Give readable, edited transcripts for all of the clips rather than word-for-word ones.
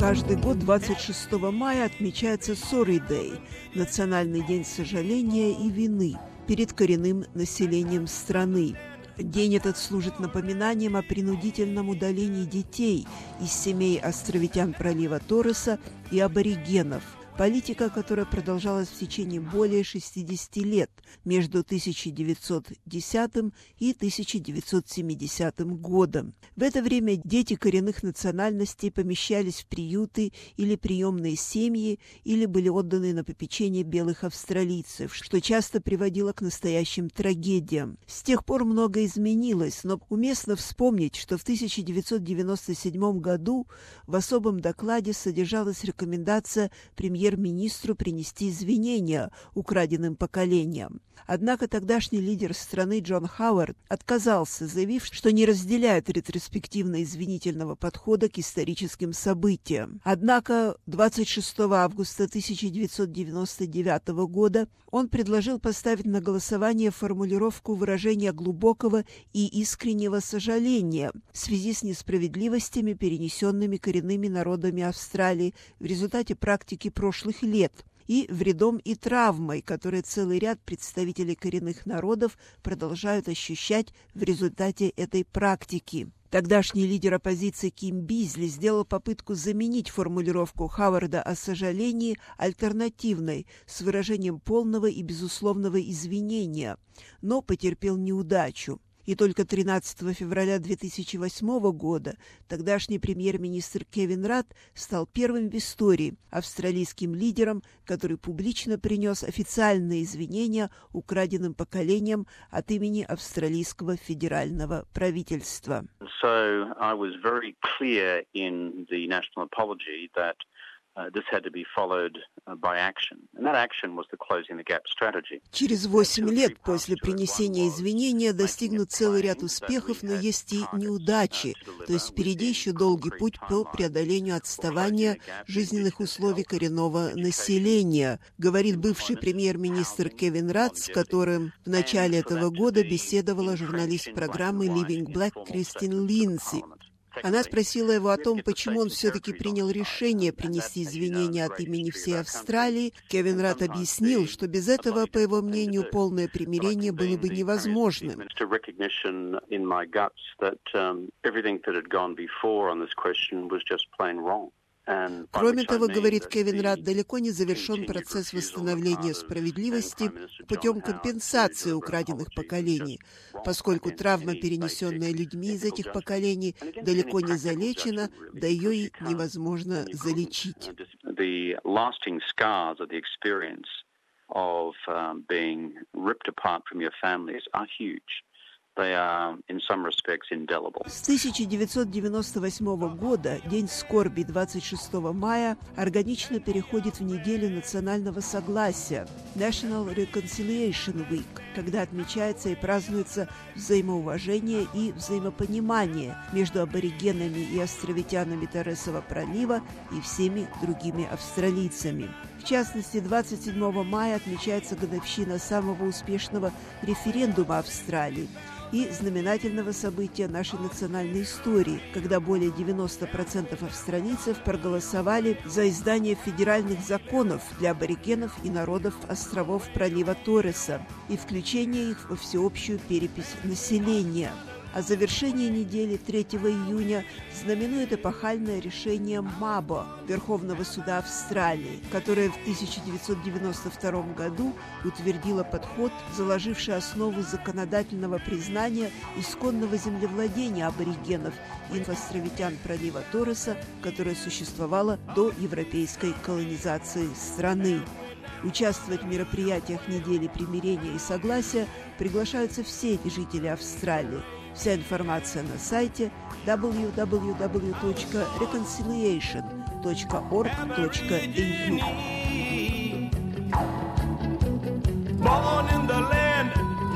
Каждый год 26 мая отмечается Sorry Day – Национальный день сожаления и вины перед коренным населением страны. День этот служит напоминанием о принудительном удалении детей из семей островитян пролива Торреса и аборигенов. Политика, которая продолжалась в течение более 60 лет между 1910 и 1970 годом. В это время дети коренных национальностей помещались в приюты или приемные семьи, или были отданы на попечение белых австралийцев, что часто приводило к настоящим трагедиям. С тех пор многое изменилось, но уместно вспомнить, что в 1997 году в особом докладе содержалась рекомендация премьер-министру принести извинения украденным поколениям. Однако тогдашний лидер страны Джон Хауард отказался, заявив, что не разделяет ретроспективно-извинительного подхода к историческим событиям. Однако 26 августа 1999 года он предложил поставить на голосование формулировку выражения глубокого и искреннего сожаления в связи с несправедливостями, перенесенными коренными народами Австралии в результате практики прошлых лет, и вредом и травмой, которые целый ряд представителей коренных народов продолжают ощущать в результате этой практики. Тогдашний лидер оппозиции Ким Бизли сделал попытку заменить формулировку Хауарда о сожалении альтернативной с выражением полного и безусловного извинения, но потерпел неудачу. И только 13 февраля 2008 года тогдашний премьер-министр Кевин Радд стал первым в истории австралийским лидером, который публично принес официальные извинения украденным поколениям от имени австралийского федерального правительства. So I was very clear in the national apology that this had to be followed by action. And that action was the Closing the Gap strategy. Через 8 лет после принесения извинения достигнут целый ряд успехов, но есть и неудачи. То есть впереди еще долгий путь по преодолению отставания жизненных условий коренного населения, говорит бывший премьер-министр Кевин Радд, с которым в начале этого года беседовала журналист программы Living Black Кристин Линдси. Она спросила его о том, почему он все-таки принял решение принести извинения от имени всей Австралии. Кевин Радд объяснил, что без этого, по его мнению, полное примирение было бы невозможным. Кроме того, говорит Кевин Радд, далеко не завершен процесс восстановления справедливости путем компенсации украденных поколений, поскольку травма, перенесенная людьми из этих поколений, далеко не залечена, да ее и невозможно залечить. С 1998 года День скорби 26 мая органично переходит в неделю национального согласия National Reconciliation Week, когда отмечается и празднуется взаимоуважение и взаимопонимание между аборигенами и островитянами Торресового пролива и всеми другими австралийцами. В частности, 27 мая отмечается годовщина самого успешного референдума Австралии и знаменательного события нашей национальной истории, когда более 90% австралийцев проголосовали за издание федеральных законов для аборигенов и народов островов пролива Торреса и включение их во всеобщую перепись населения. А завершение недели 3 июня знаменует эпохальное решение МАБО Верховного суда Австралии, которое в 1992 году утвердило подход, заложивший основу законодательного признания исконного землевладения аборигенов и островитян пролива Торреса, которое существовало до европейской колонизации страны. Участвовать в мероприятиях недели примирения и согласия приглашаются все жители Австралии. Вся информация на сайте www.reconciliation.org.au. Born in the land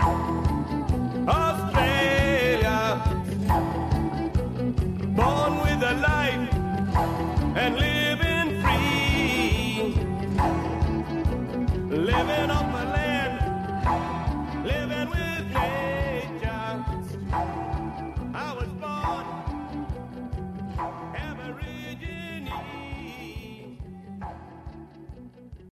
Australia, born with a life and living free, living